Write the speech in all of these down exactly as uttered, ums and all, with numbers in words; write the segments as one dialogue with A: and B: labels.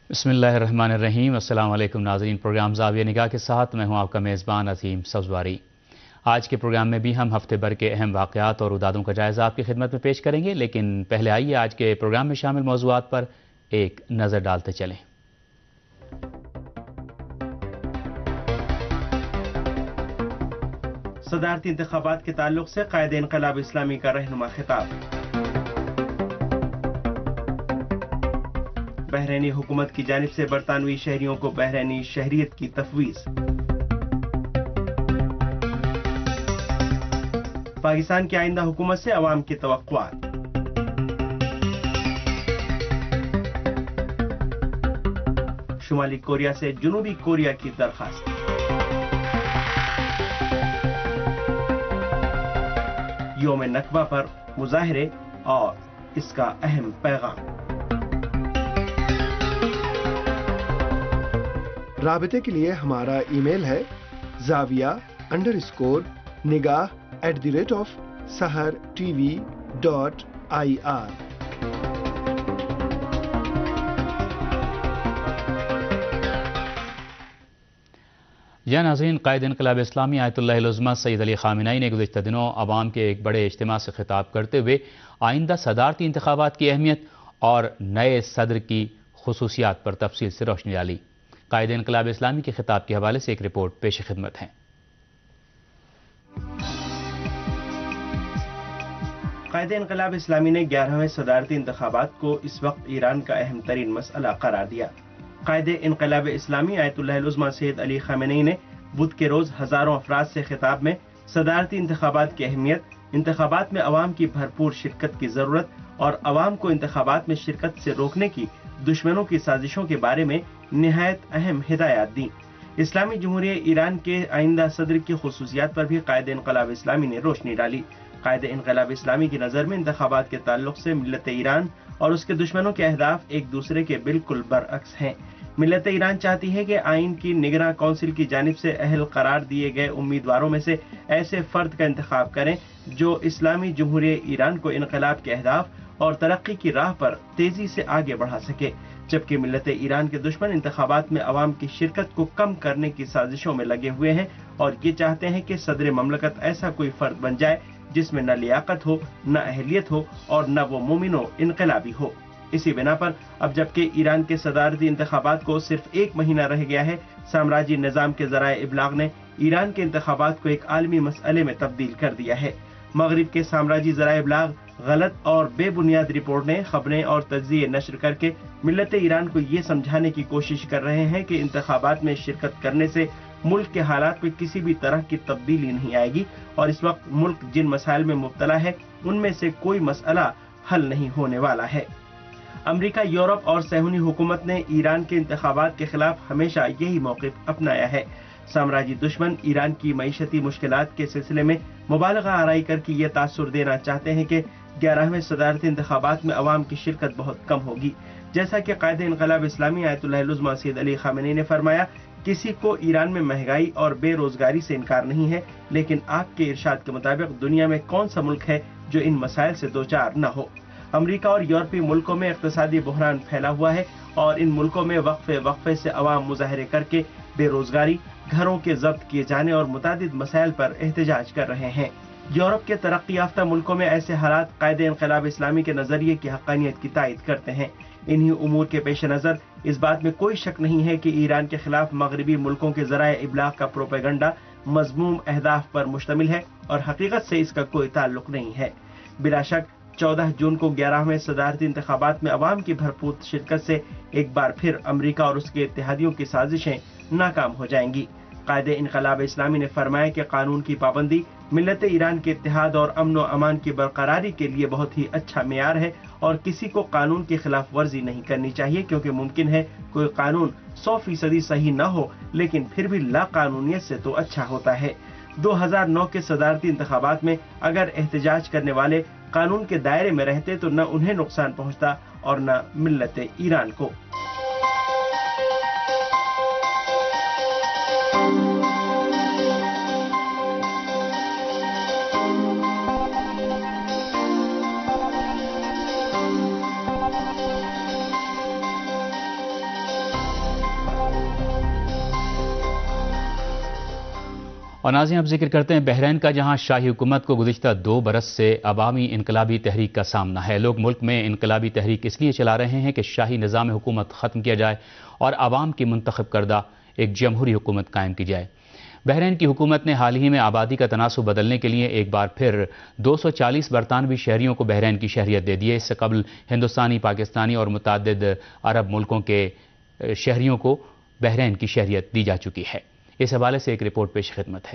A: بسم اللہ الرحمن الرحیم۔ السلام علیکم ناظرین، پروگرام زاویہ نگاہ کے ساتھ میں ہوں آپ کا میزبان عظیم سبزواری۔ آج کے پروگرام میں بھی ہم ہفتے بھر کے اہم واقعات اور ردادوں کا جائزہ آپ کی خدمت میں پیش کریں گے، لیکن پہلے آئیے آج کے پروگرام میں شامل موضوعات پر ایک نظر ڈالتے چلیں۔
B: صدارتی انتخابات کے تعلق سے قائد انقلاب اسلامی کا رہنما خطاب۔ بحرینی حکومت کی جانب سے برطانوی شہریوں کو بحرینی شہریت کی تفویض۔ پاکستان کی آئندہ حکومت سے عوام کی توقعات۔ شمالی کوریا سے جنوبی کوریا کی درخواست۔ یوم نکبہ پر مظاہرے اور اس کا اہم پیغام۔
C: رابطے کے لیے ہمارا ای میل ہے زاویہ انڈر اسکور نگاہ at the rate of Sahar T V dot I R.
A: یا ناظرین، قائد انقلاب اسلامی آیت اللہ العظمہ سید علی خامنہئی نے گزشتہ دنوں عوام کے ایک بڑے اجتماع سے خطاب کرتے ہوئے آئندہ صدارتی انتخابات کی اہمیت اور نئے صدر کی خصوصیات پر تفصیل سے روشنی ڈالی۔ قائد انقلاب اسلامی کے خطاب کے حوالے سے ایک رپورٹ پیش خدمت ہے۔
B: قائد انقلاب اسلامی نے گیارہویں صدارتی انتخابات کو اس وقت ایران کا اہم ترین مسئلہ قرار دیا۔ قائد انقلاب اسلامی آیت اللہ العظمہ سید علی خامنہئی نے بدھ کے روز ہزاروں افراد سے خطاب میں صدارتی انتخابات کی اہمیت، انتخابات میں عوام کی بھرپور شرکت کی ضرورت اور عوام کو انتخابات میں شرکت سے روکنے کی دشمنوں کی سازشوں کے بارے میں نہایت اہم ہدایات دیں۔ اسلامی جمہوریہ ایران کے آئندہ صدر کی خصوصیات پر بھی قائد انقلاب اسلامی نے روشنی ڈالی۔ قائد انقلاب اسلامی کی نظر میں انتخابات کے تعلق سے ملت ایران اور اس کے دشمنوں کے اہداف ایک دوسرے کے بالکل برعکس ہیں۔ ملت ایران چاہتی ہے کہ آئین کی نگراں کونسل کی جانب سے اہل قرار دیے گئے امیدواروں میں سے ایسے فرد کا انتخاب کریں جو اسلامی جمہوریہ ایران کو انقلاب کے اہداف اور ترقی کی راہ پر تیزی سے آگے بڑھا سکے، جبکہ ملت ایران کے دشمن انتخابات میں عوام کی شرکت کو کم کرنے کی سازشوں میں لگے ہوئے ہیں اور یہ چاہتے ہیں کہ صدر مملکت ایسا کوئی فرد بن جائے جس میں نہ لیاقت ہو، نہ اہلیت ہو اور نہ وہ مومن و انقلابی ہو۔ اسی بنا پر اب جبکہ ایران کے صدارتی انتخابات کو صرف ایک مہینہ رہ گیا ہے، سامراجی نظام کے ذرائع ابلاغ نے ایران کے انتخابات کو ایک عالمی مسئلے میں تبدیل کر دیا ہے۔ مغرب کے سامراجی ذرائع ابلاغ غلط اور بے بنیاد رپورٹیں، خبریں اور تجزیے نشر کر کے ملت ایران کو یہ سمجھانے کی کوشش کر رہے ہیں کہ انتخابات میں شرکت کرنے سے ملک کے حالات میں کسی بھی طرح کی تبدیلی نہیں آئے گی اور اس وقت ملک جن مسائل میں مبتلا ہے ان میں سے کوئی مسئلہ حل نہیں ہونے والا ہے۔ امریکہ، یورپ اور صہیونی حکومت نے ایران کے انتخابات کے خلاف ہمیشہ یہی موقف اپنایا ہے۔ سامراجی دشمن ایران کی معیشتی مشکلات کے سلسلے میں مبالغہ آرائی کر کے یہ تاثر دینا چاہتے ہیں کہ گیارہویں صدارتی انتخابات میں عوام کی شرکت بہت کم ہوگی۔ جیسا کہ قائد انقلاب اسلامی آیت اللہ العظمہ سید علی خامنہئی نے فرمایا، کسی کو ایران میں مہنگائی اور بے روزگاری سے انکار نہیں ہے، لیکن آپ کے ارشاد کے مطابق دنیا میں کون سا ملک ہے جو ان مسائل سے دوچار نہ ہو؟ امریکہ اور یورپی ملکوں میں اقتصادی بحران پھیلا ہوا ہے اور ان ملکوں میں وقفے وقفے سے عوام مظاہرے کر کے بے روزگاری، گھروں کے ضبط کیے جانے اور متعدد مسائل پر احتجاج کر رہے ہیں۔ یورپ کے ترقی یافتہ ملکوں میں ایسے حالات قائد انقلاب اسلامی کے نظریے کی حقانیت کی تائید کرتے ہیں۔ انہی امور کے پیش نظر اس بات میں کوئی شک نہیں ہے کہ ایران کے خلاف مغربی ملکوں کے ذرائع ابلاغ کا پروپیگنڈا مذموم اہداف پر مشتمل ہے اور حقیقت سے اس کا کوئی تعلق نہیں ہے۔ بلا شک چودہ جون کو گیارہویں صدارتی انتخابات میں عوام کی بھرپور شرکت سے ایک بار پھر امریکہ اور اس کے اتحادیوں کی سازشیں ناکام ہو جائیں گی۔ قائد انقلاب اسلامی نے فرمایا کہ قانون کی پابندی ملت ایران کے اتحاد اور امن و امان کی برقراری کے لیے بہت ہی اچھا معیار ہے اور کسی کو قانون کی خلاف ورزی نہیں کرنی چاہیے، کیونکہ ممکن ہے کوئی قانون سو فیصدی صحیح نہ ہو لیکن پھر بھی لا قانونیت سے تو اچھا ہوتا ہے۔ دو ہزار نو کے صدارتی انتخابات میں اگر احتجاج کرنے والے قانون کے دائرے میں رہتے تو نہ انہیں نقصان پہنچتا اور نہ ملت ایران کو۔
A: اور ناظرین اب ذکر کرتے ہیں بحرین کا، جہاں شاہی حکومت کو گزشتہ دو برس سے عوامی انقلابی تحریک کا سامنا ہے۔ لوگ ملک میں انقلابی تحریک اس لیے چلا رہے ہیں کہ شاہی نظام حکومت ختم کیا جائے اور عوام کی منتخب کردہ ایک جمہوری حکومت قائم کی جائے۔ بحرین کی حکومت نے حال ہی میں آبادی کا تناسب بدلنے کے لیے ایک بار پھر دو سو چالیس برطانوی شہریوں کو بحرین کی شہریت دے دی ہے۔ اس سے قبل ہندوستانی، پاکستانی اور متعدد عرب ملکوں کے شہریوں کو بحرین کی شہریت دی جا چکی ہے۔ اس حوالے سے ایک رپورٹ پیش خدمت ہے۔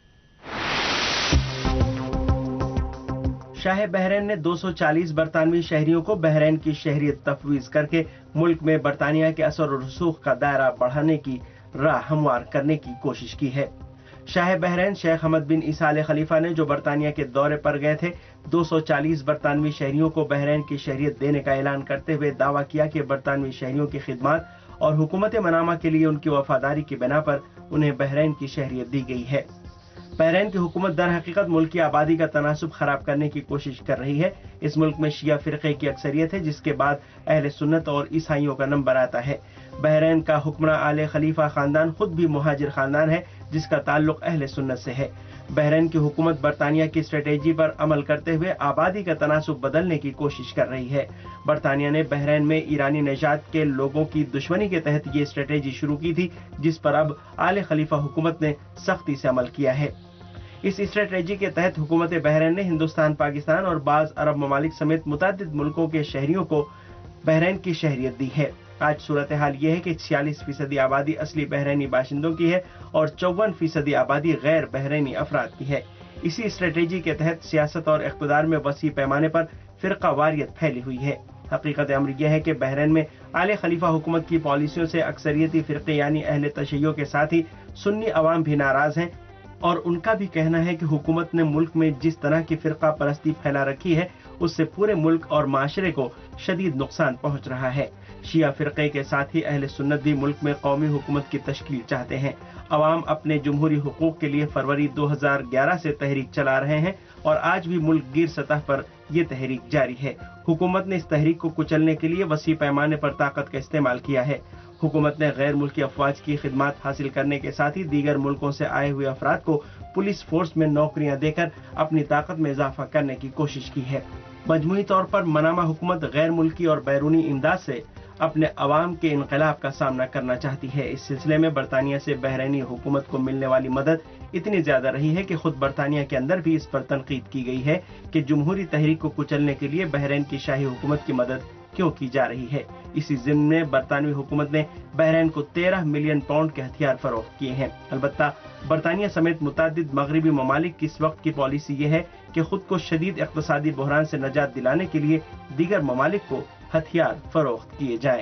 B: شاہ بحرین نے دو سو چالیس برطانوی شہریوں کو بحرین کی شہریت تفویض کر کے ملک میں برطانیہ کے اثر و رسوخ کا دائرہ بڑھانے کی راہ ہموار کرنے کی کوشش کی ہے۔ شاہ بحرین شیخ حمد بن عیسیٰ آل خلیفہ نے جو برطانیہ کے دورے پر گئے تھے، دو سو چالیس برطانوی شہریوں کو بحرین کی شہریت دینے کا اعلان کرتے ہوئے دعویٰ کیا کہ برطانوی شہریوں کی خدمات اور حکومت منامہ کے لیے ان کی وفاداری کی بنا پر انہیں بحرین کی شہریت دی گئی ہے۔ بحرین کی حکومت در حقیقت ملک کی آبادی کا تناسب خراب کرنے کی کوشش کر رہی ہے۔ اس ملک میں شیعہ فرقے کی اکثریت ہے، جس کے بعد اہل سنت اور عیسائیوں کا نمبر آتا ہے۔ بحرین کا حکمراں آل خلیفہ خاندان خود بھی مہاجر خاندان ہے، جس کا تعلق اہل سنت سے ہے۔ بحرین کی حکومت برطانیہ کی اسٹریٹجی پر عمل کرتے ہوئے آبادی کا تناسب بدلنے کی کوشش کر رہی ہے۔ برطانیہ نے بحرین میں ایرانی نژاد کے لوگوں کی دشمنی کے تحت یہ اسٹریٹجی شروع کی تھی، جس پر اب آل خلیفہ حکومت نے سختی سے عمل کیا ہے۔ اس اسٹریٹجی کے تحت حکومت بحرین نے ہندوستان، پاکستان اور بعض عرب ممالک سمیت متعدد ملکوں کے شہریوں کو بحرین کی شہریت دی ہے۔ آج صورتحال یہ ہے کہ چھیالیس فیصدی آبادی اصلی بحرینی باشندوں کی ہے اور چون فیصدی آبادی غیر بحرینی افراد کی ہے۔ اسی اسٹریٹجی کے تحت سیاست اور اقتدار میں وسیع پیمانے پر فرقہ واریت پھیلی ہوئی ہے۔ حقیقت امر یہ ہے کہ بحرین میں آل خلیفہ حکومت کی پالیسیوں سے اکثریتی فرقے یعنی اہل تشیع کے ساتھ ہی سنی عوام بھی ناراض ہیں، اور ان کا بھی کہنا ہے کہ حکومت نے ملک میں جس طرح کی فرقہ پرستی پھیلا رکھی ہے، اس سے پورے ملک اور معاشرے کو شدید نقصان پہنچ رہا ہے۔ شیعہ فرقے کے ساتھ ہی اہل سنت بھی ملک میں قومی حکومت کی تشکیل چاہتے ہیں۔ عوام اپنے جمہوری حقوق کے لیے فروری دو ہزار گیارہ سے تحریک چلا رہے ہیں اور آج بھی ملک گیر سطح پر یہ تحریک جاری ہے۔ حکومت نے اس تحریک کو کچلنے کے لیے وسیع پیمانے پر طاقت کا استعمال کیا ہے۔ حکومت نے غیر ملکی افواج کی خدمات حاصل کرنے کے ساتھ ہی دیگر ملکوں سے آئے ہوئے افراد کو پولیس فورس میں نوکریاں دے کر اپنی طاقت میں اضافہ کرنے کی کوشش کی ہے۔ مجموعی طور پر منامہ حکومت غیر ملکی اور بیرونی امداد سے اپنے عوام کے انقلاب کا سامنا کرنا چاہتی ہے۔ اس سلسلے میں برطانیہ سے بحرینی حکومت کو ملنے والی مدد اتنی زیادہ رہی ہے کہ خود برطانیہ کے اندر بھی اس پر تنقید کی گئی ہے کہ جمہوری تحریک کو کچلنے کے لیے بحرین کی شاہی حکومت کی مدد کیوں کی جا رہی ہے۔ اسی ضمن میں برطانوی حکومت نے بحرین کو تیرہ ملین پاؤنڈ کے ہتھیار فروخت کیے ہیں۔ البتہ برطانیہ سمیت متعدد مغربی ممالک کی اس وقت کی پالیسی یہ ہے کہ خود کو شدید اقتصادی بحران سے نجات دلانے کے لیے دیگر ممالک کو ہتھیار فروخت کیے جائیں۔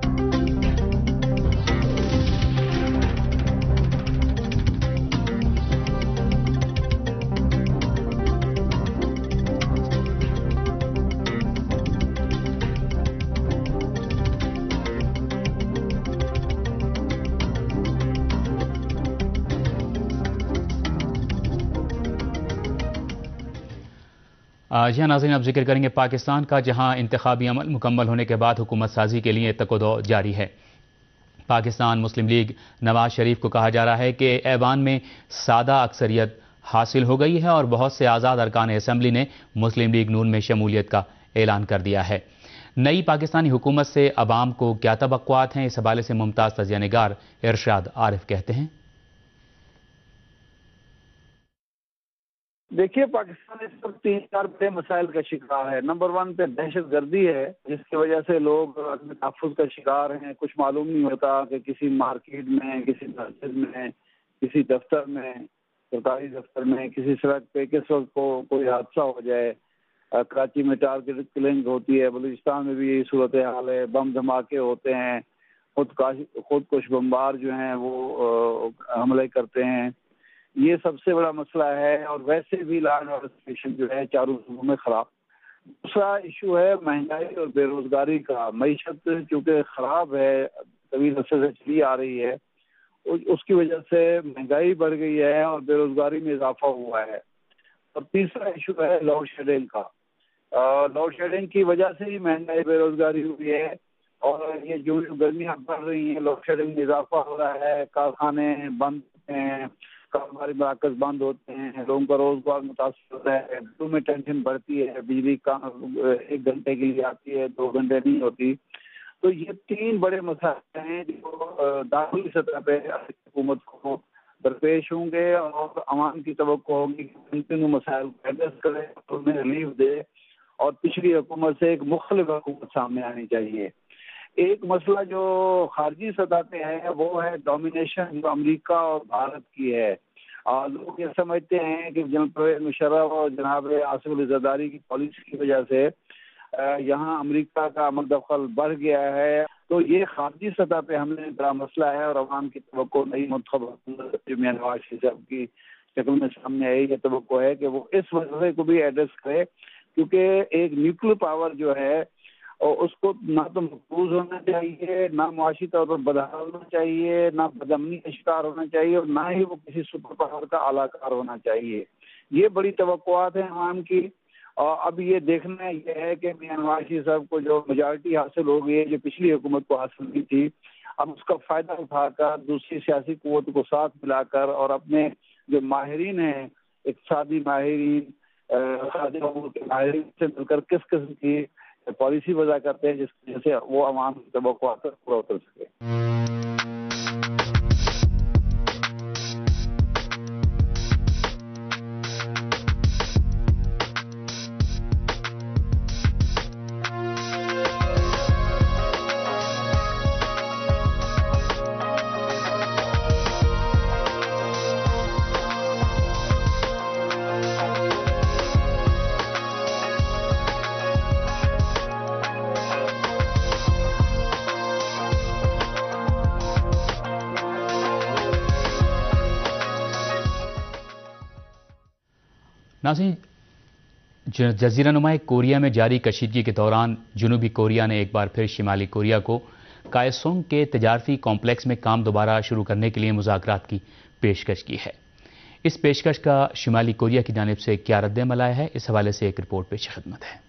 A: جی ناظرین اب ذکر کریں گے پاکستان کا، جہاں انتخابی عمل مکمل ہونے کے بعد حکومت سازی کے لیے تگ و دو جاری ہے۔ پاکستان مسلم لیگ نواز شریف کو کہا جا رہا ہے کہ ایوان میں سادہ اکثریت حاصل ہو گئی ہے اور بہت سے آزاد ارکان اسمبلی نے مسلم لیگ نون میں شمولیت کا اعلان کر دیا ہے۔ نئی پاکستانی حکومت سے عوام کو کیا توقعات ہیں، اس حوالے سے ممتاز تجزیہ نگار ارشاد عارف کہتے ہیں۔
D: دیکھیے پاکستان اس وقت تین چار بڑے مسائل کا شکار ہے۔ نمبر ون پہ دہشت گردی ہے، جس کی وجہ سے لوگ اپنے تحفظ کا شکار ہیں۔ کچھ معلوم نہیں ہوتا کہ کسی مارکیٹ میں، کسی مسجد میں، کسی دفتر میں، سرکاری دفتر میں، کسی سڑک پہ کس وقت کو کوئی حادثہ ہو جائے۔ کراچی میں ٹارگیٹ کلنگ ہوتی ہے، بلوچستان میں بھی یہی صورتحال ہے، بم دھماکے ہوتے ہیں، خود خود کش بمبار جو ہیں وہ حملے کرتے ہیں۔ یہ سب سے بڑا مسئلہ ہے، اور ویسے بھی لا اینڈ آرڈر سچویشن جو ہے چاروں صوبوں میں خراب۔ دوسرا ایشو ہے مہنگائی اور بے روزگاری کا۔ معیشت چونکہ خراب ہے، طویل عرصے سے چلی آ رہی ہے، اس کی وجہ سے مہنگائی بڑھ گئی ہے اور بے روزگاری میں اضافہ ہوا ہے۔ اور تیسرا ایشو ہے لوڈ شیڈنگ کا۔ لوڈ شیڈنگ کی وجہ سے ہی مہنگائی بے روزگاری ہوئی ہے، اور یہ جو گرمیاں بڑھ رہی ہیں، لوڈ شیڈنگ میں اضافہ ہو رہا ہے، کارخانے بند ہیں، کاروباری مراکز بند ہوتے ہیں، لوگوں کا روزگار متاثر ہوتا ہے، گھروں میں ٹینشن بڑھتی ہے، بجلی کا ایک گھنٹے کے لیے آتی ہے، دو گھنٹے نہیں ہوتی. تو یہ تین بڑے مسائل ہیں جو داخلی سطح پہ حکومت کو درپیش ہوں گے اور عوام کی توقع ہوگی کہ ان تینوں مسائل کو ایڈریس کرے، انہیں ریلیف دے اور پچھلی حکومت سے ایک مختلف حکومت سامنے آنی چاہیے. ایک مسئلہ جو خارجی سطح پہ ہے وہ ہے ڈومینیشن جو امریکہ اور بھارت کی ہے. لوگ یہ سمجھتے ہیں کہ جناب پرویز مشرف اور جناب آصف علی زرداری کی پالیسی کی وجہ سے یہاں امریکہ کا عمل دخل بڑھ گیا ہے. تو یہ خارجی سطح پہ ہم نے بڑا مسئلہ ہے اور عوام کی توقع نئی منتخب حکومت میں نواز شریف صاحب کی شکل میں سامنے آئی. یہ توقع ہے کہ وہ اس مسئلے کو بھی ایڈریس کرے، کیونکہ ایک نیوکلیر پاور جو ہے اور اس کو نہ تو محفوظ ہونا چاہیے، نہ معاشی طور پر بدحال ہونا چاہیے، نہ بدامنی کا شکار ہونا چاہیے اور نہ ہی وہ کسی سپر پاور کا اعلی کار ہونا چاہیے. یہ بڑی توقعات ہیں عوام کی. اور اب یہ دیکھنا یہ ہے کہ میاں نواز شریف صاحب کو جو میجارٹی حاصل ہو گئی ہے جو پچھلی حکومت کو حاصل ہوئی تھی، اب اس کا فائدہ اٹھا کر دوسری سیاسی قوت کو ساتھ ملا کر اور اپنے جو ماہرین ہیں، اقتصادی ماہرین، خارجہ امور کے ماہرین سے مل کر کس قسم کی پالیسی وضع کرتے ہیں جس کی وجہ سے وہ عوام کی توقعات پر پورا اتر سکے.
A: ناظرین، جزیرہ نما کوریا میں جاری کشیدگی کے دوران جنوبی کوریا نے ایک بار پھر شمالی کوریا کو کائسونگ کے تجارتی کمپلیکس میں کام دوبارہ شروع کرنے کے لیے مذاکرات کی پیشکش کی ہے. اس پیشکش کا شمالی کوریا کی جانب سے کیا رد عمل آیا ہے، اس حوالے سے ایک رپورٹ پیش خدمت ہے.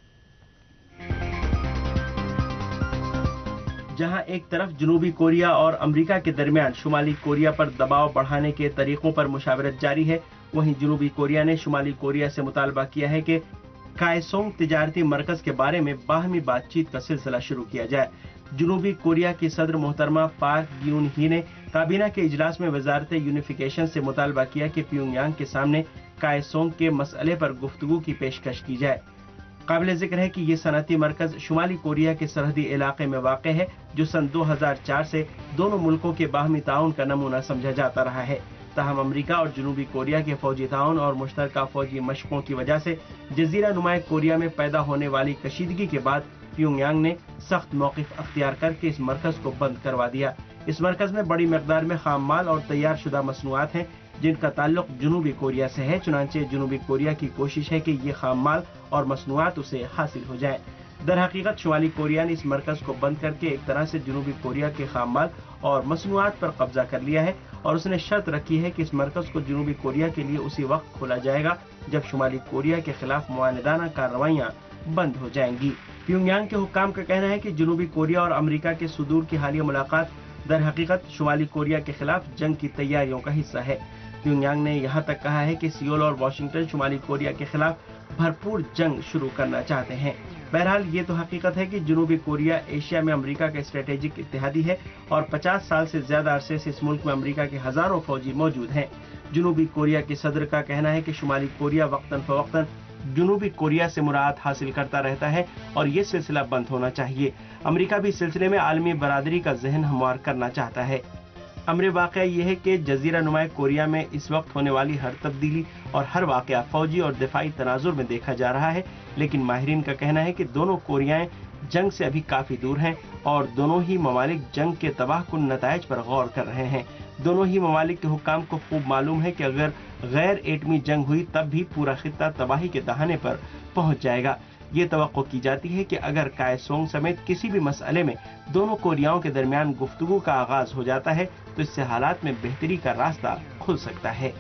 B: جہاں ایک طرف جنوبی کوریا اور امریکہ کے درمیان شمالی کوریا پر دباؤ بڑھانے کے طریقوں پر مشاورت جاری ہے، وہیں جنوبی کوریا نے شمالی کوریا سے مطالبہ کیا ہے کہ کائسونگ تجارتی مرکز کے بارے میں باہمی بات چیت کا سلسلہ شروع کیا جائے. جنوبی کوریا کی صدر محترمہ پارک گیون ہی نے کابینہ کے اجلاس میں وزارت یونیفیکیشن سے مطالبہ کیا کہ پیونگ یانگ کے سامنے کائسونگ کے مسئلے پر گفتگو کی پیشکش کی جائے. قابل ذکر ہے کہ یہ صنعتی مرکز شمالی کوریا کے سرحدی علاقے میں واقع ہے جو سن دو ہزار چار سے دونوں ملکوں کے باہمی تعاون کا نمونہ سمجھا جاتا رہا ہے. تاہم امریکہ اور جنوبی کوریا کے فوجی تعاون اور مشترکہ فوجی مشقوں کی وجہ سے جزیرہ نما کوریا میں پیدا ہونے والی کشیدگی کے بعد پیونگ یانگ نے سخت موقف اختیار کر کے اس مرکز کو بند کروا دیا. اس مرکز میں بڑی مقدار میں خام مال اور تیار شدہ مصنوعات ہیں جن کا تعلق جنوبی کوریا سے ہے، چنانچہ جنوبی کوریا کی کوشش ہے کہ یہ خام مال اور مصنوعات اسے حاصل ہو جائے. در حقیقت شمالی کوریا نے اس مرکز کو بند کر کے ایک طرح سے جنوبی کوریا کے خام مال اور مصنوعات پر قبضہ کر لیا ہے اور اس نے شرط رکھی ہے کہ اس مرکز کو جنوبی کوریا کے لیے اسی وقت کھولا جائے گا جب شمالی کوریا کے خلاف معاندانہ کارروائیاں بند ہو جائیں گی. پیونگ یانگ کے حکام کا کہنا ہے کہ جنوبی کوریا اور امریکہ کے صدور کی حالیہ ملاقات در حقیقت شمالی کوریا کے خلاف جنگ کی تیاریوں کا حصہ ہے. پیونگ یانگ نے یہاں تک کہا ہے کہ سیول اور واشنگٹن شمالی کوریا کے خلاف بھرپور جنگ شروع کرنا چاہتے ہیں. بہرحال یہ تو حقیقت ہے کہ جنوبی کوریا ایشیا میں امریکہ کا اسٹریٹجک اتحادی ہے اور پچاس سال سے زیادہ عرصے سے اس ملک میں امریکہ کے ہزاروں فوجی موجود ہیں. جنوبی کوریا کے صدر کا کہنا ہے کہ شمالی کوریا وقتاً فوقتاً جنوبی کوریا سے مراعات حاصل کرتا رہتا ہے اور یہ سلسلہ بند ہونا چاہیے. امریکہ بھی اس سلسلے میں عالمی برادری کا ذہن ہموار کرنا چاہتا ہے. امر واقعہ یہ ہے کہ جزیرہ نما کوریا میں اس وقت ہونے والی ہر تبدیلی اور ہر واقعہ فوجی اور دفاعی تناظر میں دیکھا جا رہا ہے، لیکن ماہرین کا کہنا ہے کہ دونوں کوریائیں جنگ سے ابھی کافی دور ہیں اور دونوں ہی ممالک جنگ کے تباہ کن نتائج پر غور کر رہے ہیں. دونوں ہی ممالک کے حکام کو خوب معلوم ہے کہ اگر غیر ایٹمی جنگ ہوئی تب بھی پورا خطہ تباہی کے دہانے پر پہنچ جائے گا. یہ توقع کی جاتی ہے کہ اگر کائسونگ سمیت کسی بھی مسئلے میں دونوں کوریاؤں کے درمیان گفتگو کا آغاز ہو جاتا ہے تو اس سے حالات میں بہتری کا راستہ کھل سکتا ہے.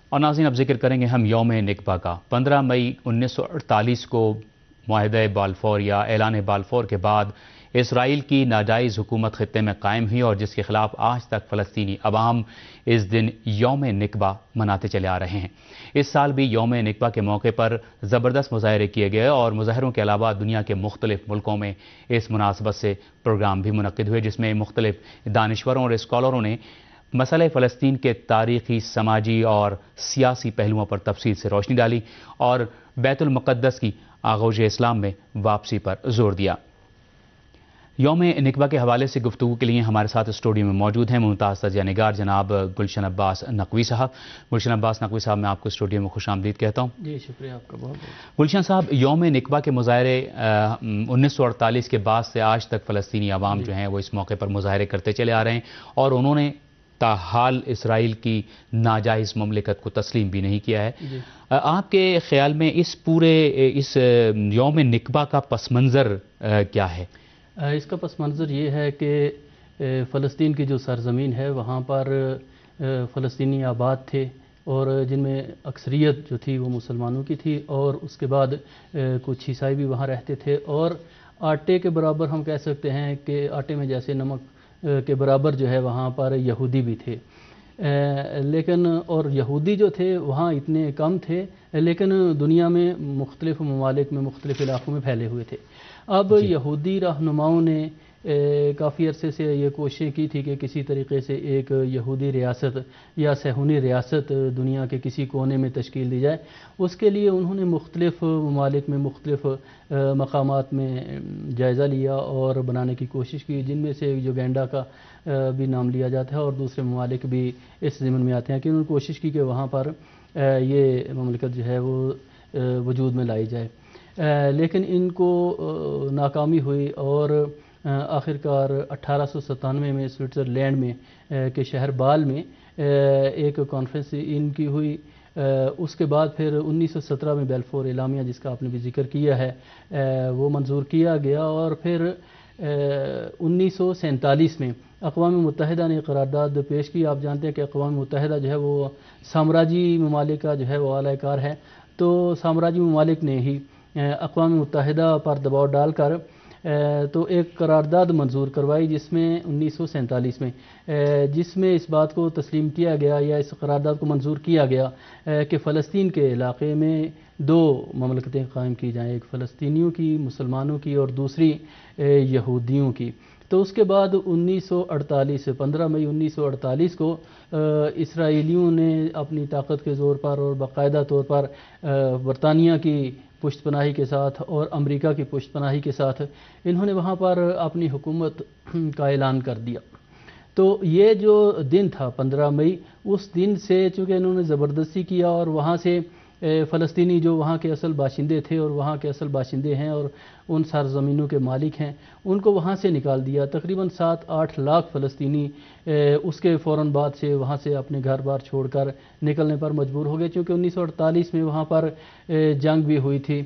A: اور ناظرین اب ذکر کریں گے ہم یوم نکبہ کا۔ پندرہ مئی انیس سو اڑتالیس کو معاہدہ بالفور یا اعلان بالفور کے بعد اسرائیل کی ناجائز حکومت خطے میں قائم ہوئی اور جس کے خلاف آج تک فلسطینی عوام اس دن یوم نکبہ مناتے چلے آ رہے ہیں۔ اس سال بھی یوم نکبہ کے موقع پر زبردست مظاہرے کیے گئے اور مظاہروں کے علاوہ دنیا کے مختلف ملکوں میں اس مناسبت سے پروگرام بھی منعقد ہوئے، جس میں مختلف دانشوروں اور اسکالروں نے مسئلہ فلسطین کے تاریخی، سماجی اور سیاسی پہلوؤں پر تفصیل سے روشنی ڈالی اور بیت المقدس کی آغوش اسلام میں واپسی پر زور دیا۔ یوم نکبہ کے حوالے سے گفتگو کے لیے ہمارے ساتھ اسٹوڈیو میں موجود ہیں ممتاز تجزیہ نگار جناب گلشن عباس نقوی صاحب۔ گلشن عباس نقوی صاحب، میں آپ کو اسٹوڈیو میں خوش آمدید کہتا ہوں۔
E: جی شکریہ آپ کا بہت بہت۔
A: گلشن صاحب، یوم نکبہ کے مظاہرے انیس سو اڑتالیس کے بعد سے آج تک فلسطینی عوام جو ہیں وہ اس موقع پر مظاہرے کرتے چلے آ رہے ہیں اور انہوں نے تاحال اسرائیل کی ناجائز مملکت کو تسلیم بھی نہیں کیا ہے۔
E: جی۔
A: آپ کے خیال میں اس پورے اس یوم نکبہ کا پس منظر کیا ہے؟
E: اس کا پس منظر یہ ہے کہ فلسطین کی جو سرزمین ہے وہاں پر فلسطینی آباد تھے اور جن میں اکثریت جو تھی وہ مسلمانوں کی تھی اور اس کے بعد کچھ عیسائی بھی وہاں رہتے تھے اور آٹے کے برابر ہم کہہ سکتے ہیں کہ آٹے میں جیسے نمک کے برابر جو ہے وہاں پر یہودی بھی تھے، لیکن اور یہودی جو تھے وہاں اتنے کم تھے لیکن دنیا میں مختلف ممالک میں مختلف علاقوں میں پھیلے ہوئے تھے۔ اب یہودی رہنماؤں نے کافی عرصے سے یہ کوششیں کی تھی کہ کسی طریقے سے ایک یہودی ریاست یا صہیونی ریاست دنیا کے کسی کونے میں تشکیل دی جائے۔ اس کے لیے انہوں نے مختلف ممالک میں مختلف مقامات میں جائزہ لیا اور بنانے کی کوشش کی، جن میں سے یوگینڈا کا بھی نام لیا جاتا ہے اور دوسرے ممالک بھی اس ضمن میں آتے ہیں کہ انہوں نے کوشش کی کہ وہاں پر یہ مملکت جو ہے وہ وجود میں لائی جائے، لیکن ان کو ناکامی ہوئی اور آخر کار اٹھارہ سو ستانوے میں سوئٹزرلینڈ میں کے شہر بال میں ایک کانفرنس ان کی ہوئی۔ اس کے بعد پھر انیس سو سترہ میں بیلفور اعلامیہ جس کا آپ نے بھی ذکر کیا ہے وہ منظور کیا گیا اور پھر انیس سو سینتالیس میں اقوام متحدہ نے قرارداد پیش کی۔ آپ جانتے ہیں کہ اقوام متحدہ جو ہے وہ سامراجی ممالک کا جو ہے وہ اعلی کار ہے، تو سامراجی ممالک نے ہی اقوام متحدہ پر دباؤ ڈال کر تو ایک قرارداد منظور کروائی جس میں انیس سو سینتالیس میں جس میں اس بات کو تسلیم کیا گیا یا اس قرارداد کو منظور کیا گیا کہ فلسطین کے علاقے میں دو مملکتیں قائم کی جائیں، ایک فلسطینیوں کی، مسلمانوں کی اور دوسری یہودیوں کی۔ تو اس کے بعد انیس سو اڑتالیس پندرہ مئی انیس سو اڑتالیس کو اسرائیلیوں نے اپنی طاقت کے زور پر اور باقاعدہ طور پر برطانیہ کی پشت پناہی کے ساتھ اور امریکہ کی پشت پناہی کے ساتھ انہوں نے وہاں پر اپنی حکومت کا اعلان کر دیا۔ تو یہ جو دن تھا پندرہ مئی، اس دن سے چونکہ انہوں نے زبردستی کیا اور وہاں سے فلسطینی جو وہاں کے اصل باشندے تھے اور وہاں کے اصل باشندے ہیں اور ان سرزمینوں کے مالک ہیں ان کو وہاں سے نکال دیا۔ تقریباً سات آٹھ لاکھ فلسطینی اس کے فوراً بعد سے وہاں سے اپنے گھر بار چھوڑ کر نکلنے پر مجبور ہو گئے، چونکہ انیس سو اڑتالیس میں وہاں پر جنگ بھی ہوئی تھی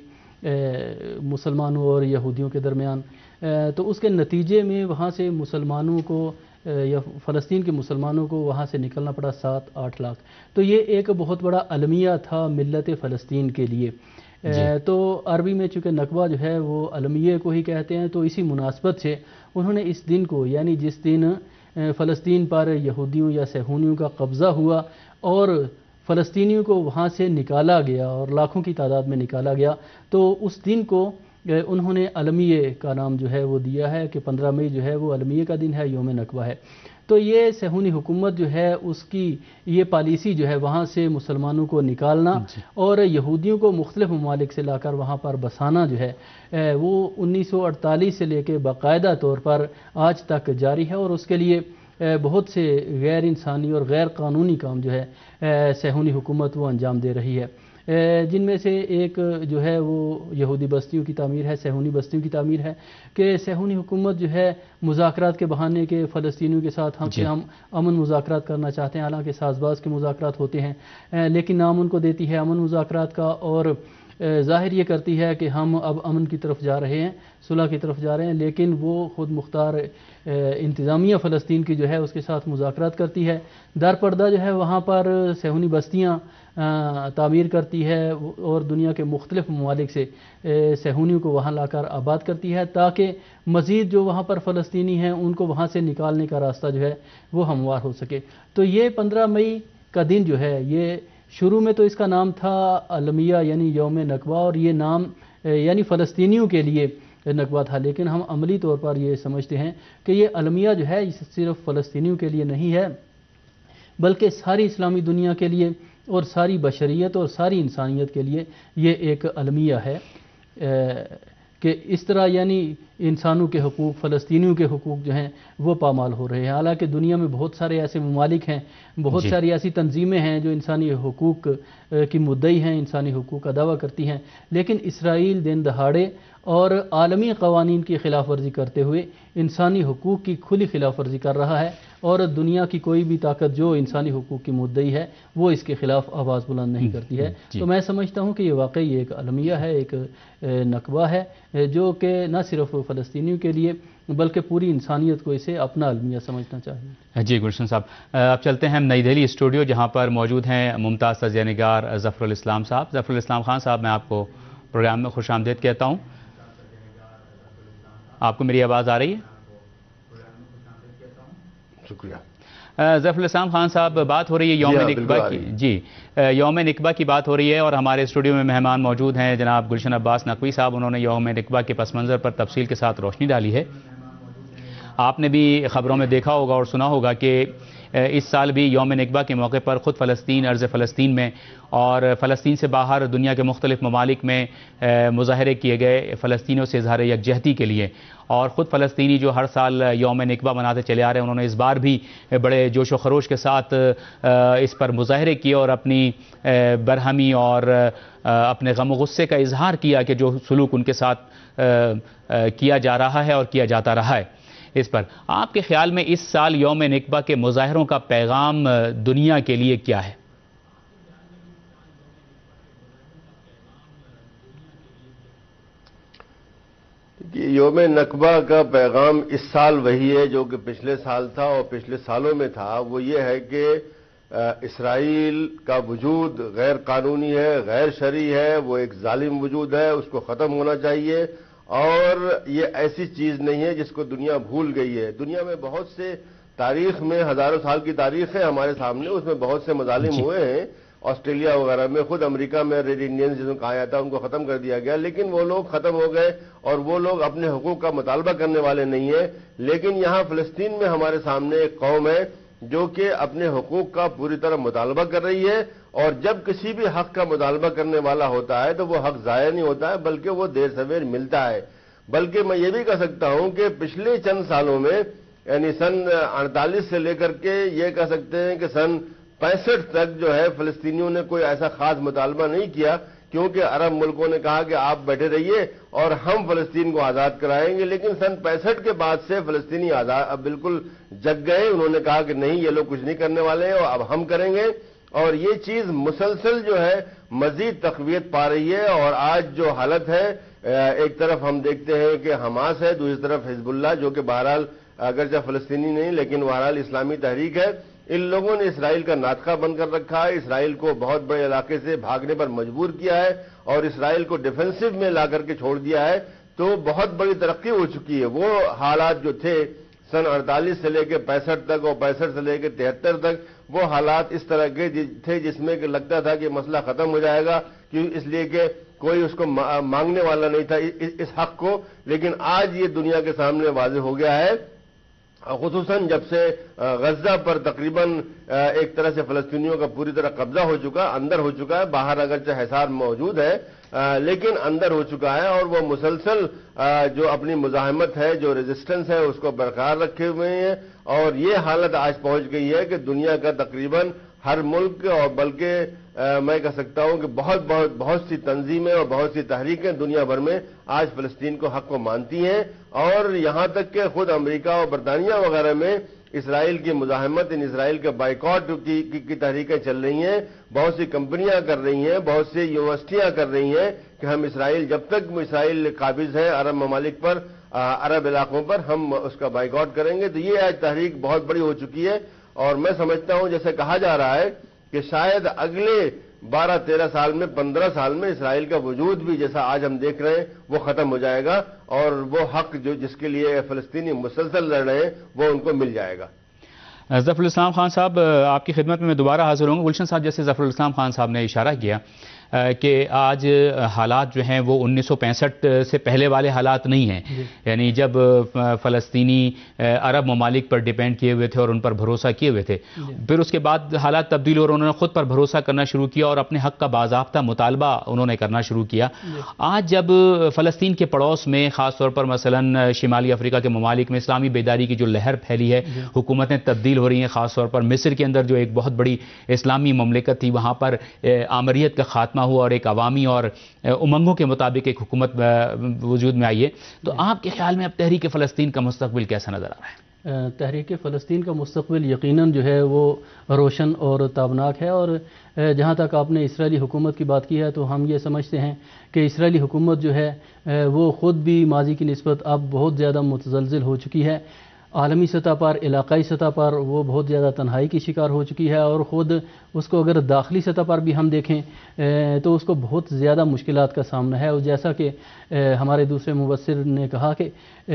E: مسلمانوں اور یہودیوں کے درمیان، تو اس کے نتیجے میں وہاں سے مسلمانوں کو یا فلسطین کے مسلمانوں کو وہاں سے نکلنا پڑا سات آٹھ لاکھ۔ تو یہ ایک بہت بڑا المیہ تھا ملت فلسطین کے لیے۔ تو عربی میں چونکہ نکبہ جو ہے وہ المیہ کو ہی کہتے ہیں، تو اسی مناسبت سے انہوں نے اس دن کو یعنی جس دن فلسطین پر یہودیوں یا صہیونیوں کا قبضہ ہوا اور فلسطینیوں کو وہاں سے نکالا گیا اور لاکھوں کی تعداد میں نکالا گیا، تو اس دن کو انہوں نے المیہ کا نام جو ہے وہ دیا ہے کہ پندرہ مئی جو ہے وہ المیہ کا دن ہے، یوم نکبہ ہے۔ تو یہ صہیونی حکومت جو ہے اس کی یہ پالیسی جو ہے وہاں سے مسلمانوں کو نکالنا اور یہودیوں کو مختلف ممالک سے لا کر وہاں پر بسانا جو ہے وہ انیس سو اڑتالیس سے لے کے باقاعدہ طور پر آج تک جاری ہے اور اس کے لیے بہت سے غیر انسانی اور غیر قانونی کام جو ہے صہیونی حکومت وہ انجام دے رہی ہے، جن میں سے ایک جو ہے وہ یہودی بستیوں کی تعمیر ہے، صہیونی بستیوں کی تعمیر ہے کہ صہیونی حکومت جو ہے مذاکرات کے بہانے کے فلسطینیوں کے ساتھ ہم سے ہم امن مذاکرات کرنا چاہتے ہیں، حالانکہ ساز باز کے مذاکرات ہوتے ہیں لیکن نام ان کو دیتی ہے امن مذاکرات کا، اور ظاہر یہ کرتی ہے کہ ہم اب امن کی طرف جا رہے ہیں، صلح کی طرف جا رہے ہیں، لیکن وہ خود مختار انتظامیہ فلسطین کی جو ہے اس کے ساتھ مذاکرات کرتی ہے، در پردہ جو ہے وہاں پر صہیونی بستیاں تعمیر کرتی ہے اور دنیا کے مختلف ممالک سے صہیونیوں کو وہاں لا کر آباد کرتی ہے تاکہ مزید جو وہاں پر فلسطینی ہیں ان کو وہاں سے نکالنے کا راستہ جو ہے وہ ہموار ہو سکے۔ تو یہ پندرہ مئی کا دن جو ہے یہ شروع میں تو اس کا نام تھا المیہ یعنی یوم نکبہ، اور یہ نام یعنی فلسطینیوں کے لیے نکبہ تھا، لیکن ہم عملی طور پر یہ سمجھتے ہیں کہ یہ المیہ جو ہے صرف فلسطینیوں کے لیے نہیں ہے بلکہ ساری اسلامی دنیا کے لیے اور ساری بشریت اور ساری انسانیت کے لیے یہ ایک المیہ ہے کہ اس طرح یعنی انسانوں کے حقوق، فلسطینیوں کے حقوق جو ہیں وہ پامال ہو رہے ہیں۔ حالانکہ دنیا میں بہت سارے ایسے ممالک ہیں، بہت ساری ایسی تنظیمیں ہیں جو انسانی حقوق کی مدعی ہیں، انسانی حقوق کا دعویٰ کرتی ہیں، لیکن اسرائیل دن دہاڑے اور عالمی قوانین کی خلاف ورزی کرتے ہوئے انسانی حقوق کی کھلی خلاف ورزی کر رہا ہے، اور دنیا کی کوئی بھی طاقت جو انسانی حقوق کی مدعی ہے وہ اس کے خلاف آواز بلند نہیں کرتی ہے۔ تو میں سمجھتا ہوں کہ یہ واقعی ایک المیہ ہے، ایک نکبہ ہے جو کہ نہ صرف فلسطینیوں کے لیے بلکہ پوری انسانیت کو اسے اپنا المیہ سمجھنا چاہیے۔
A: جی گلشن صاحب، اب چلتے ہیں ہم نئی دہلی اسٹوڈیو جہاں پر موجود ہیں ممتاز تجزیہ نگار ظفر الاسلام صاحب۔ ظفر الاسلام خان صاحب، میں آپ کو پروگرام میں خوش آمدید کہتا ہوں۔ آپ کو میری آواز آ رہی ہے؟
F: شکریہ۔
A: ظفر الاسلام خان صاحب، بات ہو رہی ہے یوم نکبہ کی، جی یوم نکبہ کی بات ہو رہی ہے، اور ہمارے اسٹوڈیو میں مہمان موجود ہیں جناب گلشن عباس نقوی صاحب، انہوں نے یوم نکبہ کے پس منظر پر تفصیل کے ساتھ روشنی ڈالی ہے۔ آپ نے بھی خبروں میں دیکھا ہوگا اور سنا ہوگا کہ اس سال بھی یوم نکبہ کے موقع پر خود فلسطین، ارض فلسطین میں اور فلسطین سے باہر دنیا کے مختلف ممالک میں مظاہرے کیے گئے فلسطینیوں سے اظہار یکجہتی کے لیے، اور خود فلسطینی جو ہر سال یوم نکبہ مناتے چلے آ رہے ہیں انہوں نے اس بار بھی بڑے جوش و خروش کے ساتھ اس پر مظاہرے کیے اور اپنی برہمی اور اپنے غم و غصے کا اظہار کیا کہ جو سلوک ان کے ساتھ کیا جا رہا ہے اور کیا جاتا رہا ہے۔ اس پر آپ کے خیال میں اس سال یوم نکبہ کے مظاہروں کا پیغام دنیا کے لیے کیا ہے؟
F: یوم نکبہ کا پیغام اس سال وہی ہے جو کہ پچھلے سال تھا اور پچھلے سالوں میں تھا، وہ یہ ہے کہ اسرائیل کا وجود غیر قانونی ہے، غیر شرعی ہے، وہ ایک ظالم وجود ہے، اس کو ختم ہونا چاہیے، اور یہ ایسی چیز نہیں ہے جس کو دنیا بھول گئی ہے۔ دنیا میں بہت سے تاریخ میں ہزاروں سال کی تاریخ ہے ہمارے سامنے، اس میں بہت سے مظالم ہوئے ہیں، آسٹریلیا وغیرہ میں، خود امریکہ میں ریڈ انڈینز جن کو کہا جاتا ہے ان کو ختم کر دیا گیا، لیکن وہ لوگ ختم ہو گئے اور وہ لوگ اپنے حقوق کا مطالبہ کرنے والے نہیں ہیں۔ لیکن یہاں فلسطین میں ہمارے سامنے ایک قوم ہے جو کہ اپنے حقوق کا پوری طرح مطالبہ کر رہی ہے، اور جب کسی بھی حق کا مطالبہ کرنے والا ہوتا ہے تو وہ حق ضائع نہیں ہوتا ہے بلکہ وہ دیر سویر ملتا ہے۔ بلکہ میں یہ بھی کہہ سکتا ہوں کہ پچھلے چند سالوں میں یعنی سن اڑتالیس سے لے کر کے یہ کہہ سکتے ہیں کہ سن پینسٹھ تک جو ہے فلسطینیوں نے کوئی ایسا خاص مطالبہ نہیں کیا، کیونکہ عرب ملکوں نے کہا کہ آپ بیٹھے رہیے اور ہم فلسطین کو آزاد کرائیں گے، لیکن سن پینسٹھ کے بعد سے فلسطینی آزاد اب بالکل جگ گئے، انہوں نے کہا کہ نہیں یہ لوگ کچھ نہیں کرنے والے ہیں اور اب ہم کریں گے، اور یہ چیز مسلسل جو ہے مزید تقویت پا رہی ہے۔ اور آج جو حالت ہے، ایک طرف ہم دیکھتے ہیں کہ حماس ہے، دوسری طرف حزب اللہ جو کہ بہرحال اگرچہ فلسطینی نہیں لیکن بہرحال اسلامی تحریک ہے، ان لوگوں نے اسرائیل کا ناطقہ بند کر رکھا ہے، اسرائیل کو بہت بڑے علاقے سے بھاگنے پر مجبور کیا ہے اور اسرائیل کو ڈیفنسو میں لا کر کے چھوڑ دیا ہے۔ تو بہت بڑی ترقی ہو چکی ہے۔ وہ حالات جو تھے سن اڑتالیس سے لے کے پینسٹھ تک اور پینسٹھ سے لے کے تہتر تک، وہ حالات اس طرح کے تھے جس میں کہ لگتا تھا کہ مسئلہ ختم ہو جائے گا، اس لیے کہ کوئی اس کو مانگنے والا نہیں تھا اس حق کو، لیکن آج یہ دنیا کے سامنے واضح ہو گیا ہے، خصوصاً جب سے غزہ پر تقریباً ایک طرح سے فلسطینیوں کا پوری طرح قبضہ ہو چکا، اندر ہو چکا ہے، باہر اگرچہ حصار موجود ہے لیکن اندر ہو چکا ہے، اور وہ مسلسل جو اپنی مزاحمت ہے، جو ریزسٹنس ہے، اس کو برقرار رکھے ہوئے ہیں، اور یہ حالت آج پہنچ گئی ہے کہ دنیا کا تقریباً ہر ملک اور بلکہ میں کہہ سکتا ہوں کہ بہت بہت بہت سی تنظیمیں اور بہت سی تحریکیں دنیا بھر میں آج فلسطین کو حق کو مانتی ہیں، اور یہاں تک کہ خود امریکہ اور برطانیہ وغیرہ میں اسرائیل کی مزاحمت، ان اسرائیل کے بائیکاٹ کی, کی, کی تحریکیں چل رہی ہیں، بہت سی کمپنیاں کر رہی ہیں، بہت سی یونیورسٹیاں کر رہی ہیں کہ ہم اسرائیل جب تک اسرائیل قابض ہے عرب ممالک پر، عرب علاقوں پر، ہم اس کا بائیکاٹ کریں گے۔ تو یہ آج تحریک بہت بڑی ہو چکی ہے، اور میں سمجھتا ہوں جیسے کہا جا رہا ہے کہ شاید اگلے بارہ تیرہ سال میں، پندرہ سال میں اسرائیل کا وجود بھی جیسا آج ہم دیکھ رہے ہیں وہ ختم ہو جائے گا، اور وہ حق جو جس کے لیے فلسطینی مسلسل لڑ رہے ہیں وہ ان کو مل جائے گا۔
A: ظفر الاسلام خان صاحب، آپ کی خدمت میں میں دوبارہ حاضر ہوں گا۔ گلشن صاحب، جیسے ظفر الاسلام خان صاحب نے اشارہ کیا کہ آج حالات جو ہیں وہ انیس سو پینسٹھ سے پہلے والے حالات نہیں ہیں، یعنی جب فلسطینی عرب ممالک پر ڈیپینڈ کیے ہوئے تھے اور ان پر بھروسہ کیے ہوئے تھے، پھر اس کے بعد حالات تبدیل اور انہوں نے خود پر بھروسہ کرنا شروع کیا اور اپنے حق کا باضابطہ مطالبہ انہوں نے کرنا شروع کیا۔ آج جب فلسطین کے پڑوس میں، خاص طور پر مثلا شمالی افریقہ کے ممالک میں اسلامی بیداری کی جو لہر پھیلی ہے، حکومتیں تبدیل ہو رہی ہیں، خاص طور پر مصر کے اندر جو ایک بہت بڑی اسلامی مملکت تھی، وہاں پر آمریت کا خاتمہ ہوا اور ایک عوامی اور امنگوں کے مطابق ایک حکومت وجود میں آئی ہے، تو آپ کے خیال میں اب تحریک فلسطین کا مستقبل کیسا نظر آ رہا ہے؟
E: تحریک فلسطین کا مستقبل یقیناً جو ہے وہ روشن اور تابناک ہے، اور جہاں تک آپ نے اسرائیلی حکومت کی بات کی ہے تو ہم یہ سمجھتے ہیں کہ اسرائیلی حکومت جو ہے وہ خود بھی ماضی کی نسبت اب بہت زیادہ متزلزل ہو چکی ہے، عالمی سطح پر، علاقائی سطح پر وہ بہت زیادہ تنہائی کی شکار ہو چکی ہے، اور خود اس کو اگر داخلی سطح پر بھی ہم دیکھیں تو اس کو بہت زیادہ مشکلات کا سامنا ہے، اور جیسا کہ ہمارے دوسرے مبصر نے کہا کہ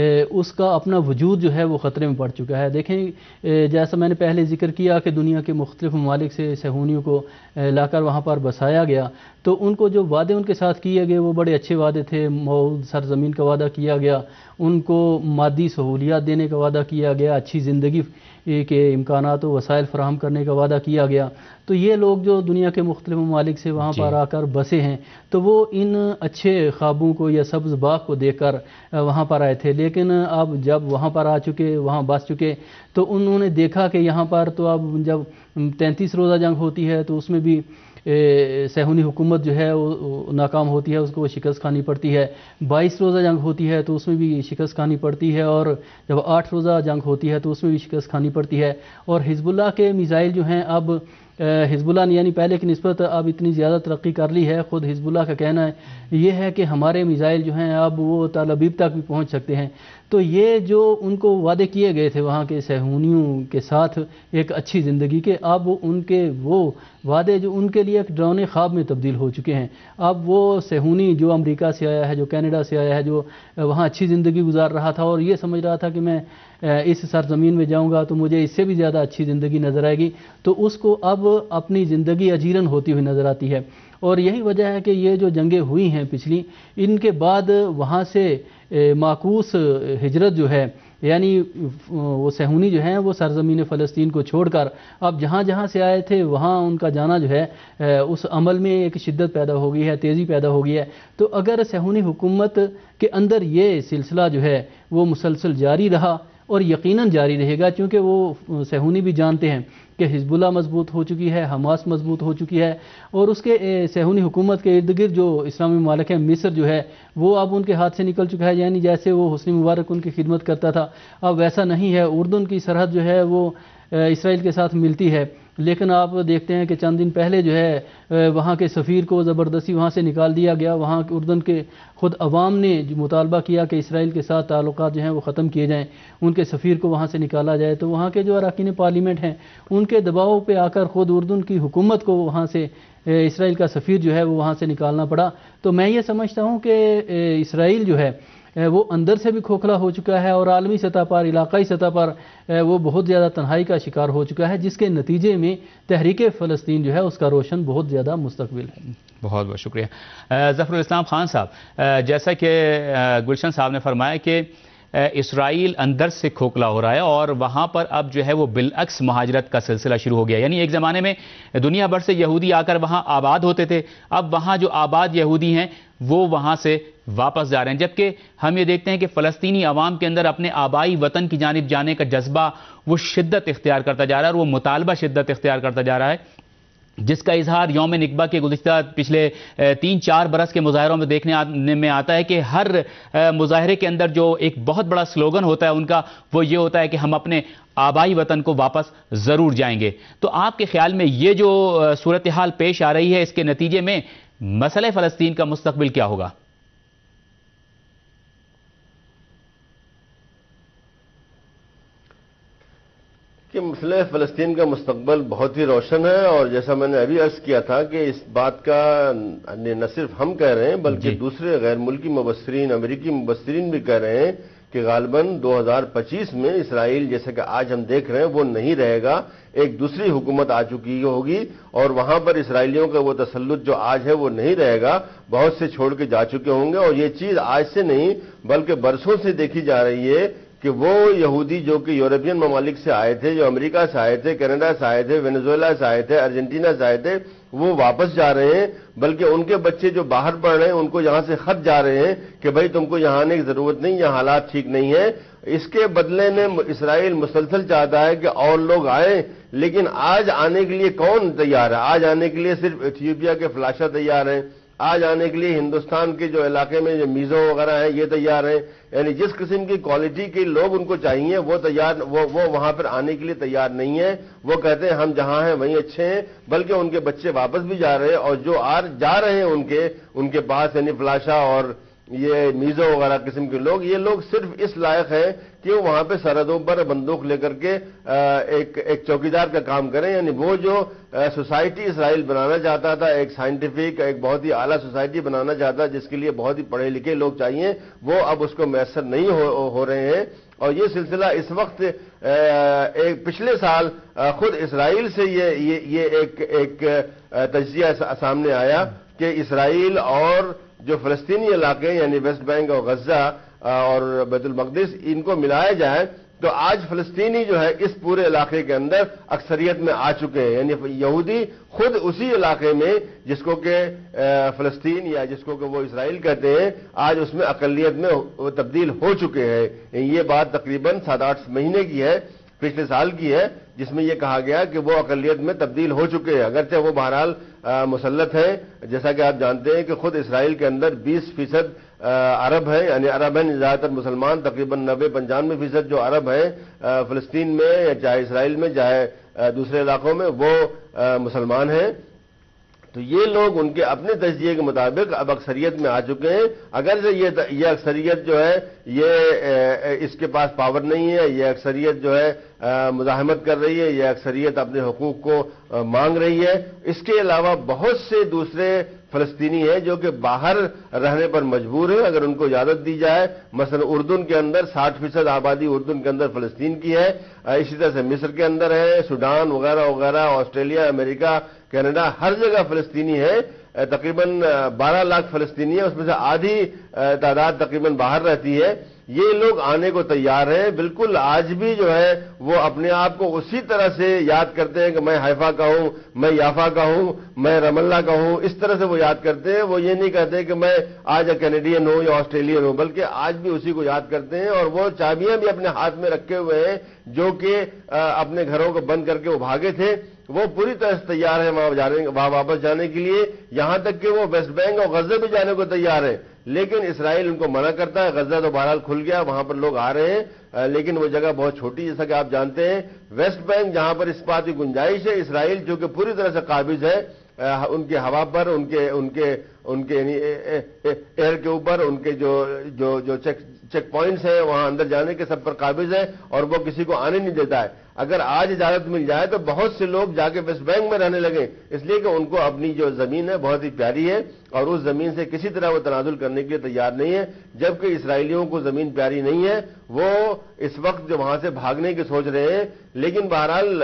E: اس کا اپنا وجود جو ہے وہ خطرے میں پڑ چکا ہے۔ دیکھیں، جیسا میں نے پہلے ذکر کیا کہ دنیا کے مختلف ممالک سے صہیونیوں کو لا کر وہاں پر بسایا گیا، تو ان کو جو وعدے ان کے ساتھ کیے گئے وہ بڑے اچھے وعدے تھے۔ موعود سرزمین کا وعدہ کیا گیا، ان کو مادی سہولیات دینے کا وعدہ کیا گیا، اچھی زندگی کے امکانات و وسائل فراہم کرنے کا وعدہ کیا گیا۔ تو یہ لوگ جو دنیا کے مختلف ممالک سے وہاں پر آ کر بسے ہیں تو وہ ان اچھے خوابوں کو یا سبز باغ کو دیکھ کر وہاں پر آئے تھے، لیکن اب جب وہاں پر آ چکے، وہاں بس چکے، تو انہوں نے دیکھا کہ یہاں پر تو اب جب تینتیس روزہ جنگ ہوتی ہے تو اس میں بھی صہیونی حکومت جو ہے وہ ناکام ہوتی ہے، اس کو شکست کھانی پڑتی ہے۔ بائیس روزہ جنگ ہوتی ہے تو اس میں بھی شکست کھانی پڑتی ہے، اور جب آٹھ روزہ جنگ ہوتی ہے تو اس میں بھی شکست کھانی پڑتی ہے۔ اور حزب اللہ کے میزائل جو ہیں، اب حزب اللہ نے یعنی پہلے کی نسبت اب اتنی زیادہ ترقی کر لی ہے، خود حزب اللہ کا کہنا ہے یہ ہے کہ ہمارے میزائل جو ہیں اب وہ تل ابیب تک بھی پہنچ سکتے ہیں۔ تو یہ جو ان کو وعدے کیے گئے تھے وہاں کے صہیونیوں کے ساتھ ایک اچھی زندگی کے، اب ان کے وہ وعدے جو ان کے لیے ایک ڈراؤنے خواب میں تبدیل ہو چکے ہیں۔ اب وہ صہیونی جو امریکہ سے آیا ہے، جو کینیڈا سے آیا ہے، جو وہاں اچھی زندگی گزار رہا تھا اور یہ سمجھ رہا تھا کہ میں اس سرزمین میں جاؤں گا تو مجھے اس سے بھی زیادہ اچھی زندگی نظر آئے گی، تو اس کو اب اپنی زندگی اجیرن ہوتی ہوئی نظر آتی ہے۔ اور یہی وجہ ہے کہ یہ جو جنگیں ہوئی ہیں پچھلی، ان کے بعد وہاں سے معکوس ہجرت جو ہے، یعنی وہ صہیونی جو ہیں وہ سرزمین فلسطین کو چھوڑ کر اب جہاں جہاں سے آئے تھے وہاں ان کا جانا جو ہے اس عمل میں ایک شدت پیدا ہو گئی ہے، تیزی پیدا ہو گئی ہے۔ تو اگر صہیونی حکومت کے اندر یہ سلسلہ جو ہے وہ مسلسل جاری رہا، اور یقیناً جاری رہے گا، کیونکہ وہ صہیونی بھی جانتے ہیں کہ حزب اللہ مضبوط ہو چکی ہے، حماس مضبوط ہو چکی ہے، اور اس کے صہیونی حکومت کے ارد گرد جو اسلامی ممالک ہیں، مصر جو ہے وہ اب ان کے ہاتھ سے نکل چکا ہے، یعنی جیسے وہ حسنی مبارک ان کی خدمت کرتا تھا اب ویسا نہیں ہے۔ اردن کی سرحد جو ہے وہ اسرائیل کے ساتھ ملتی ہے، لیکن آپ دیکھتے ہیں کہ چند دن پہلے جو ہے وہاں کے سفیر کو زبردستی وہاں سے نکال دیا گیا۔ وہاں اردن کے خود عوام نے جو مطالبہ کیا کہ اسرائیل کے ساتھ تعلقات جو ہیں وہ ختم کیے جائیں، ان کے سفیر کو وہاں سے نکالا جائے، تو وہاں کے جو اراکین پارلیمنٹ ہیں ان کے دباؤ پہ آ کر خود اردن کی حکومت کو وہاں سے اسرائیل کا سفیر جو ہے وہ وہاں سے نکالنا پڑا۔ تو میں یہ سمجھتا ہوں کہ اسرائیل جو ہے وہ اندر سے بھی کھوکھلا ہو چکا ہے، اور عالمی سطح پر، علاقائی سطح پر وہ بہت زیادہ تنہائی کا شکار ہو چکا ہے، جس کے نتیجے میں تحریک فلسطین جو ہے اس کا روشن بہت زیادہ مستقبل ہے۔
A: بہت بہت شکریہ ظفر الاسلام خان صاحب۔ جیسا کہ گلشن صاحب نے فرمایا کہ اسرائیل اندر سے کھوکھلا ہو رہا ہے اور وہاں پر اب جو ہے وہ بالعکس مہاجرت کا سلسلہ شروع ہو گیا، یعنی ایک زمانے میں دنیا بھر سے یہودی آ کر وہاں آباد ہوتے تھے، اب وہاں جو آباد یہودی ہیں وہ وہاں سے واپس جا رہے ہیں، جبکہ ہم یہ دیکھتے ہیں کہ فلسطینی عوام کے اندر اپنے آبائی وطن کی جانب جانے کا جذبہ وہ شدت اختیار کرتا جا رہا ہے، اور وہ مطالبہ شدت اختیار کرتا جا رہا ہے جس کا اظہار یوم نکبہ کے گزشتہ پچھلے تین چار برس کے مظاہروں میں دیکھنے میں آتا ہے کہ ہر مظاہرے کے اندر جو ایک بہت بڑا سلوگن ہوتا ہے ان کا، وہ یہ ہوتا ہے کہ ہم اپنے آبائی وطن کو واپس ضرور جائیں گے۔ تو آپ کے خیال میں یہ جو صورتحال پیش آ رہی ہے، اس کے نتیجے میں مسئلہ فلسطین کا مستقبل کیا ہوگا؟
F: کہ مسئلہ فلسطین کا مستقبل بہت ہی روشن ہے، اور جیسا میں نے ابھی عرض کیا تھا کہ اس بات کا نہ صرف ہم کہہ رہے ہیں بلکہ دوسرے غیر ملکی مبصرین، امریکی مبصرین بھی کہہ رہے ہیں کہ غالباً دو ہزار پچیس میں اسرائیل جیسا کہ آج ہم دیکھ رہے ہیں وہ نہیں رہے گا، ایک دوسری حکومت آ چکی ہوگی، اور وہاں پر اسرائیلیوں کا وہ تسلط جو آج ہے وہ نہیں رہے گا، بہت سے چھوڑ کے جا چکے ہوں گے۔ اور یہ چیز آج سے نہیں بلکہ برسوں سے دیکھی جا رہی ہے کہ وہ یہودی جو کہ یورپین ممالک سے آئے تھے، جو امریکہ سے آئے تھے، کینیڈا سے آئے تھے، وینزویلا سے آئے تھے، ارجنٹینا سے آئے تھے، وہ واپس جا رہے ہیں، بلکہ ان کے بچے جو باہر پڑھ رہے ہیں ان کو یہاں سے خط جا رہے ہیں کہ بھائی تم کو یہاں آنے کی ضرورت نہیں، یہاں حالات ٹھیک نہیں ہیں۔ اس کے بدلے میں اسرائیل مسلسل چاہتا ہے کہ اور لوگ آئیں، لیکن آج آنے کے لیے کون تیار ہے؟ آج آنے کے لیے صرف ایتھیوپیا کے فلاشا تیار ہیں، آج آنے کے لیے ہندوستان کے جو علاقے میں جو میزو وغیرہ ہیں یہ تیار ہیں، یعنی جس قسم کی کوالٹی کے لوگ ان کو چاہیے وہ تیار وہ وہ وہاں پر آنے کے لیے تیار نہیں ہیں۔ وہ کہتے ہیں ہم جہاں ہیں وہیں اچھے ہیں، بلکہ ان کے بچے واپس بھی جا رہے ہیں، اور جو آ جا رہے ہیں ان کے ان کے پاس یعنی فلاشا اور یہ میزو وغیرہ قسم کے لوگ، یہ لوگ صرف اس لائق ہیں کہ وہ وہاں پہ سرحدوں پر بندوق لے کر کے ایک ایک چوکیدار کا کام کریں، یعنی وہ جو سوسائٹی اسرائیل بنانا چاہتا تھا، ایک سائنٹیفک ایک بہت ہی اعلیٰ سوسائٹی بنانا چاہتا جس کے لیے بہت ہی پڑھے لکھے لوگ چاہیے، وہ اب اس کو میسر نہیں ہو, ہو رہے ہیں۔ اور یہ سلسلہ اس وقت ایک پچھلے سال خود اسرائیل سے یہ یہ, یہ ایک ایک تجزیہ سامنے آیا کہ اسرائیل اور جو فلسطینی علاقے یعنی ویسٹ بینک اور غزہ اور بیت المقدس ان کو ملایا جائے تو آج فلسطینی جو ہے اس پورے علاقے کے اندر اکثریت میں آ چکے ہیں، یعنی یہودی خود اسی علاقے میں جس کو کہ فلسطین یا جس کو کہ وہ اسرائیل کہتے ہیں آج اس میں اقلیت میں تبدیل ہو چکے ہیں۔ یہ بات تقریباً سات آٹھ مہینے کی ہے، پچھلے سال کی ہے، جس میں یہ کہا گیا کہ وہ اقلیت میں تبدیل ہو چکے ہیں، اگرچہ وہ بہرحال مسلط ہیں۔ جیسا کہ آپ جانتے ہیں کہ خود اسرائیل کے اندر بیس فیصد عرب ہیں، یعنی عرب ہیں زیادہ تر مسلمان، تقریباً نوے پنچانوے فیصد جو عرب ہیں فلسطین میں یا چاہے اسرائیل میں چاہے دوسرے علاقوں میں وہ مسلمان ہیں۔ تو یہ لوگ ان کے اپنے تجزیے کے مطابق اب اکثریت میں آ چکے ہیں، اگرچہ یہ یہ اکثریت جو ہے یہ اس کے پاس پاور نہیں ہے، یہ اکثریت جو ہے مزاحمت کر رہی ہے، یہ اکثریت اپنے حقوق کو مانگ رہی ہے۔ اس کے علاوہ بہت سے دوسرے فلسطینی ہیں جو کہ باہر رہنے پر مجبور ہیں اگر ان کو اجازت دی جائے، مثلا اردن کے اندر ساٹھ فیصد آبادی اردن کے اندر فلسطین کی ہے، اسی طرح سے مصر کے اندر ہے، سوڈان وغیرہ وغیرہ، آسٹریلیا، امریکہ، کینیڈا، ہر جگہ فلسطینی ہے، تقریباً بارہ لاکھ فلسطینی ہے، اس میں سے آدھی تعداد تقریباً باہر رہتی ہے۔ یہ لوگ آنے کو تیار ہیں، بالکل آج بھی جو ہے وہ اپنے آپ کو اسی طرح سے یاد کرتے ہیں کہ میں حیفا کا ہوں، میں یافا کا ہوں، میں رام اللہ کا ہوں، اس طرح سے وہ یاد کرتے ہیں۔ وہ یہ نہیں کہتے کہ میں آج کینیڈین ہوں یا آسٹریلین ہوں، بلکہ آج بھی اسی کو یاد کرتے ہیں، اور وہ چابیاں بھی اپنے ہاتھ میں رکھے ہوئے ہیں جو کہ اپنے گھروں کو بند کر کے وہ بھاگے تھے، وہ پوری طرح سے تیار ہیں وہاں جانے وہاں واپس جانے کے لیے، یہاں تک کہ وہ ویسٹ بینک اور غزہ بھی جانے کو تیار ہیں، لیکن اسرائیل ان کو منع کرتا ہے۔ غزہ تو بہرحال کھل گیا، وہاں پر لوگ آ رہے ہیں، لیکن وہ جگہ بہت چھوٹی، جیسا کہ آپ جانتے ہیں۔ ویسٹ بینک جہاں پر اس بات کی گنجائش ہے، اسرائیل جو کہ پوری طرح سے قابض ہے ان کے ہوا پر، ان کے ان کے ان کے یعنی ایئر کے اوپر، ان کے جو جو جو چیک چیک پوائنٹس ہیں وہاں اندر جانے کے سب پر قابض ہے، اور وہ کسی کو آنے نہیں دیتا ہے۔ اگر آج اجازت مل جائے تو بہت سے لوگ جا کے ویسٹ بینک میں رہنے لگے، اس لیے کہ ان کو اپنی جو زمین ہے بہت ہی پیاری ہے اور اس زمین سے کسی طرح وہ تنازل کرنے کے لیے تیار نہیں ہے، جبکہ اسرائیلیوں کو زمین پیاری نہیں ہے، وہ اس وقت جو وہاں سے بھاگنے کی سوچ رہے ہیں۔ لیکن بہرحال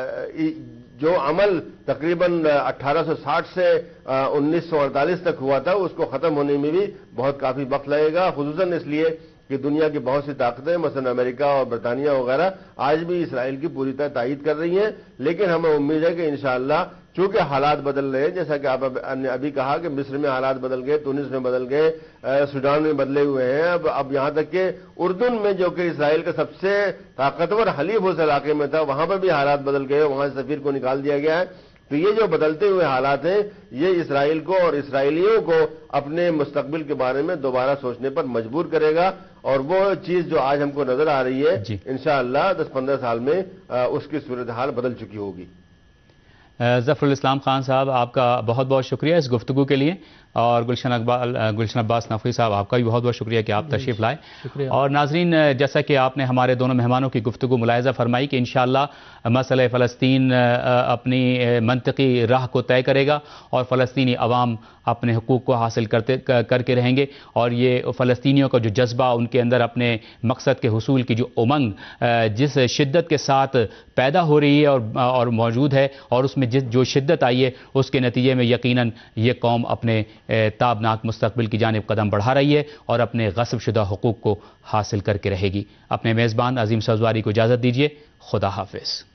F: جو عمل تقریباً اٹھارہ سو ساٹھ سے انیس سو اڑتالیس تک ہوا تھا اس کو ختم ہونے میں بھی بہت کافی وقت لگے گا، خصوصاً اس لیے کہ دنیا کی بہت سی طاقتیں مثلا امریکہ اور برطانیہ وغیرہ آج بھی اسرائیل کی پوری طرح تائید کر رہی ہیں، لیکن ہمیں امید ہے کہ انشاءاللہ چونکہ حالات بدل رہے ہیں، جیسا کہ آپ نے ابھی کہا کہ مصر میں حالات بدل گئے، تونس میں بدل گئے، سوڈان میں بدلے ہوئے ہیں، اب اب یہاں تک کہ اردن میں جو کہ اسرائیل کا سب سے طاقتور حلیف اس علاقے میں تھا وہاں پر بھی حالات بدل گئے، وہاں سے سفیر کو نکال دیا گیا ہے۔ تو یہ جو بدلتے ہوئے حالات ہیں یہ اسرائیل کو اور اسرائیلیوں کو اپنے مستقبل کے بارے میں دوبارہ سوچنے پر مجبور کرے گا، اور وہ چیز جو آج ہم کو نظر آ رہی ہے
A: جی
F: انشاءاللہ دس پندرہ سال میں اس کی صورتحال بدل چکی ہوگی۔
A: ظفر الاسلام خان صاحب، آپ کا بہت بہت شکریہ اس گفتگو کے لیے، اور گلشن اقبال گلشن عباس نقوی صاحب آپ کا بھی بہت بہت شکریہ کہ آپ تشریف لائے۔ اور ناظرین، جیسا کہ آپ نے ہمارے دونوں مہمانوں کی گفتگو ملاحظہ فرمائی کہ انشاءاللہ مسئلہ فلسطین اپنی منطقی راہ کو طے کرے گا اور فلسطینی عوام اپنے حقوق کو حاصل کرتے کر کے رہیں گے، اور یہ فلسطینیوں کا جو جذبہ، ان کے اندر اپنے مقصد کے حصول کی جو امنگ جس شدت کے ساتھ پیدا ہو رہی ہے اور اور موجود ہے، اور اس میں جس جو شدت آئی ہے اس کے نتیجے میں یقیناً یہ قوم اپنے تابناک مستقبل کی جانب قدم بڑھا رہی ہے اور اپنے غصب شدہ حقوق کو حاصل کر کے رہے گی۔ اپنے میزبان عظیم سبزواری کو اجازت دیجیے، خدا حافظ۔